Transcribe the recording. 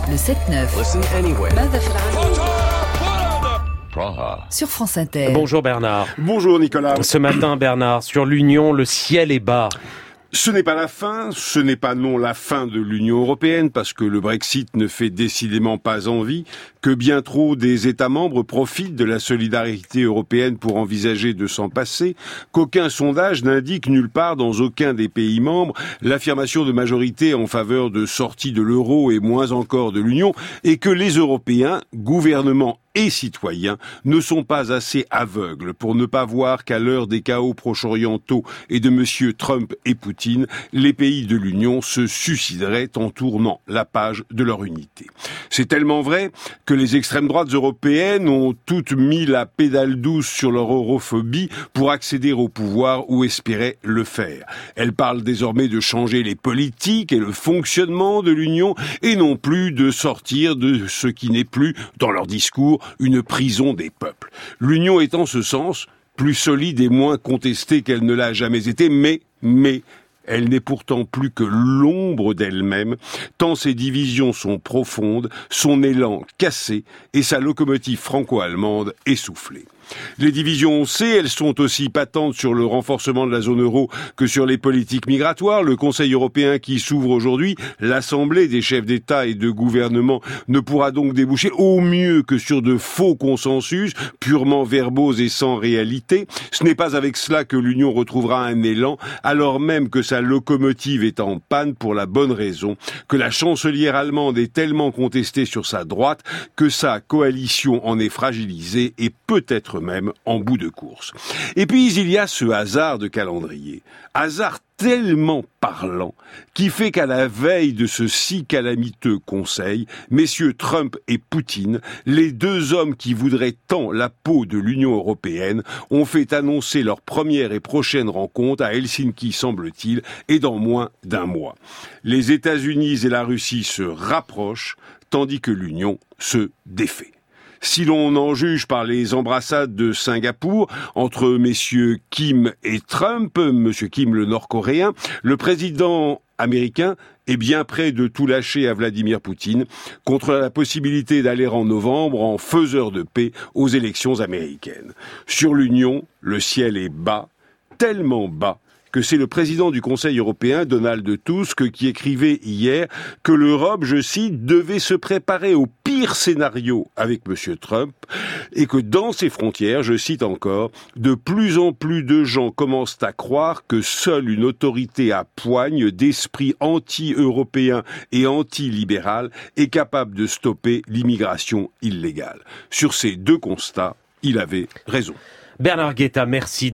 Le 7-9. Listen anywhere. Sur France Inter. Bonjour Bernard. Bonjour Nicolas. Ce matin Bernard, sur l'Union, le ciel est bas. Ce n'est pas la fin, ce n'est pas non la fin de l'Union européenne, parce que le Brexit ne fait décidément pas envie, que bien trop des États membres profitent de la solidarité européenne pour envisager de s'en passer, qu'aucun sondage n'indique nulle part dans aucun des pays membres l'affirmation de majorité en faveur de sortie de l'euro et moins encore de l'Union, et que les Européens, gouvernements et citoyens, ne sont pas assez aveugles pour ne pas voir qu'à l'heure des chaos proche-orientaux et de M. Trump et Poutine, les pays de l'Union se suicideraient en tournant la page de leur unité. C'est tellement vrai que les extrêmes droites européennes ont toutes mis la pédale douce sur leur europhobie pour accéder au pouvoir ou espérer le faire. Elles parlent désormais de changer les politiques et le fonctionnement de l'Union et non plus de sortir de ce qui n'est plus, dans leur discours, une prison des peuples. L'Union est en ce sens plus solide et moins contestée qu'elle ne l'a jamais été, mais elle n'est pourtant plus que l'ombre d'elle-même, tant ses divisions sont profondes, son élan cassé et sa locomotive franco-allemande essoufflée. Les divisions, on sait, elles sont aussi patentes sur le renforcement de la zone euro que sur les politiques migratoires. Le Conseil européen qui s'ouvre aujourd'hui, l'Assemblée des chefs d'État et de gouvernement ne pourra donc déboucher au mieux que sur de faux consensus, purement verbaux et sans réalité. Ce n'est pas avec cela que l'Union retrouvera un élan, alors même que sa locomotive est en panne pour la bonne raison, que la chancelière allemande est tellement contestée sur sa droite que sa coalition en est fragilisée et peut-être même en bout de course. Et puis il y a ce hasard de calendrier, hasard tellement parlant, qui fait qu'à la veille de ce si calamiteux conseil, messieurs Trump et Poutine, les deux hommes qui voudraient tant la peau de l'Union européenne, ont fait annoncer leur première et prochaine rencontre à Helsinki, semble-t-il, et dans moins d'un mois. Les États-Unis et la Russie se rapprochent, tandis que l'Union se défait. Si l'on en juge par les embrassades de Singapour entre messieurs Kim et Trump, monsieur Kim le Nord-Coréen, le président américain est bien près de tout lâcher à Vladimir Poutine contre la possibilité d'aller en novembre en faiseur de paix aux élections américaines. Sur l'Union, le ciel est bas, tellement bas, que c'est le président du Conseil européen, Donald Tusk, qui écrivait hier que l'Europe, je cite, devait se préparer au pire scénario avec M. Trump et que dans ses frontières, je cite encore, de plus en plus de gens commencent à croire que seule une autorité à poigne d'esprit anti-européen et anti-libéral est capable de stopper l'immigration illégale. Sur ces deux constats, il avait raison. Bernard Guetta, merci.